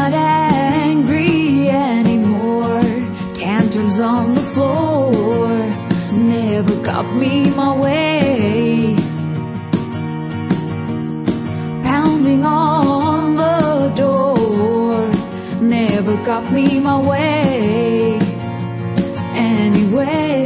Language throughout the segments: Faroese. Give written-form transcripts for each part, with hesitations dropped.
not angry anymore. Tantrums on the floor never got me my way. Pounding on the door never got me my way. Anyway,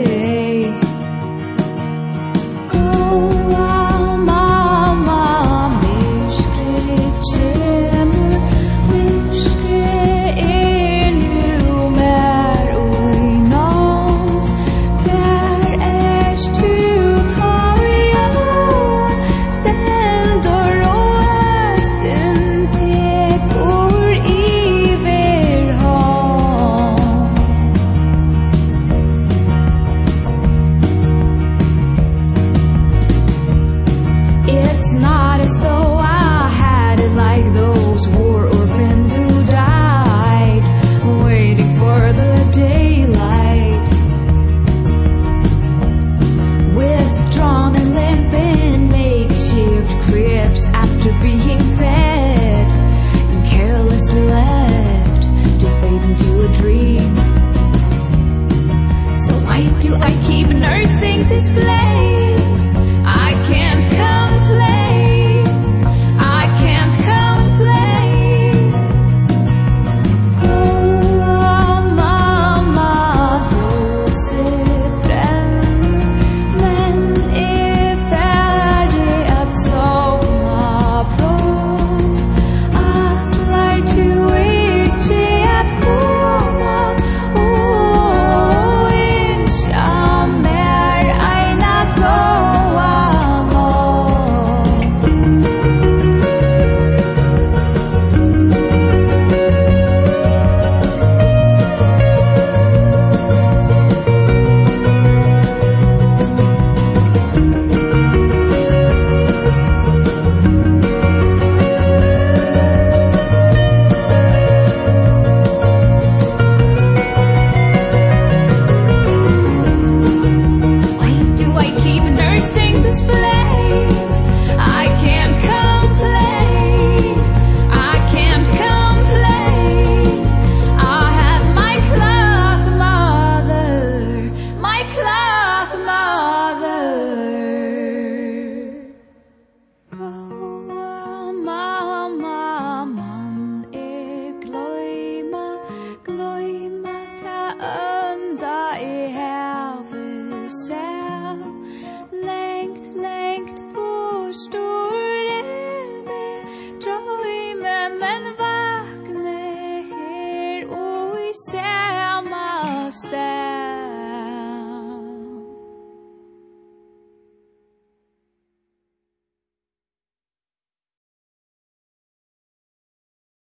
being fed and carelessly left to fade into a dream. So why do I keep nursing this blame? I can't complain. I can't complain. Mamma, ljuset bränner, men är färdig att somna. Lengt på stor men